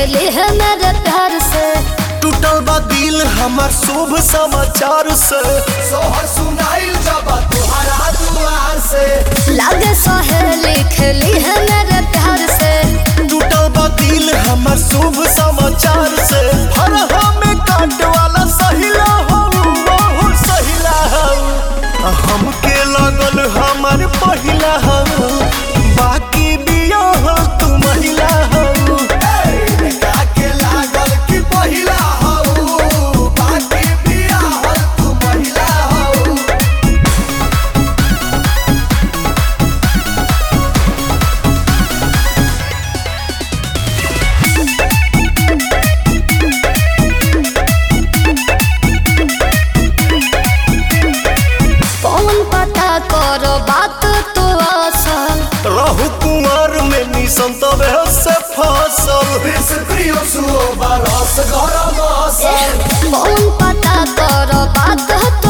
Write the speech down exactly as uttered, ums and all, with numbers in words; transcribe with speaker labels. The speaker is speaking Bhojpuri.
Speaker 1: लिखली है मेरे प्यार से।
Speaker 2: टूटल बा दिल हमार शुभ समाचार से, सोहर सुनाइल जब तुम्हारा दुआर से।
Speaker 1: लागे सोहे लिखली है मेरे प्यार से।
Speaker 2: टूटल बा दिल हमार शुभ समाचार से। हर हमें काट वाला सहिला हो, बहुत सहिला हो। हमके लगल हमार पहिला हो, बाकी बिया हो तू महिला हो। काके लागल कि पहिला हो, बाकी बिया हो तू महिला हो।
Speaker 1: कौन पता करो बात तो असल,
Speaker 2: रहु कुमार में निशन तबे से फसल। विष प्रिय सुओ बरस गरम असल।
Speaker 1: कौन पता करो बात